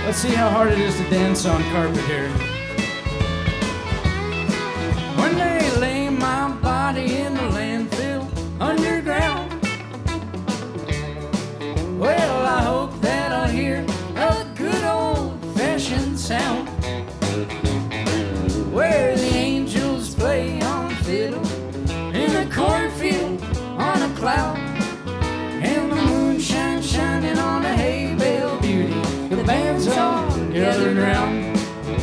Let's see how hard it is to dance on carpet here. When they lay my body in the landfill underground, well, I hope that I'll hear a good old-fashioned sound where the angels play on fiddle in a cornfield on a cloud, and the moonshine shining on a hay bale beauty. The band's all gathered round.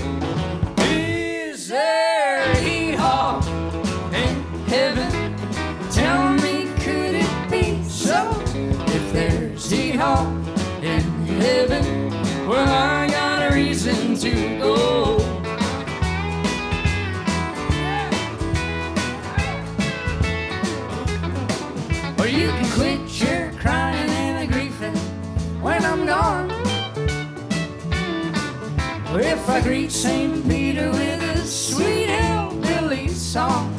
Is there a hee-haw in heaven? Tell me, could it be so? If there's hee-haw in heaven, well, I got a reason to go. Or you can quit your crying and griefing when I'm gone. Or if I greet St. Peter with a sweet hillbilly song,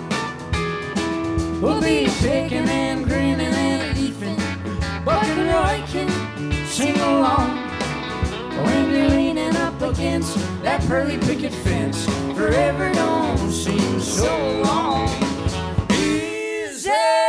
we'll be picking and grinning and leafing. Buck and Roy can sing along when you're leaning up against that pearly picket fence. Forever don't seem so long. Is there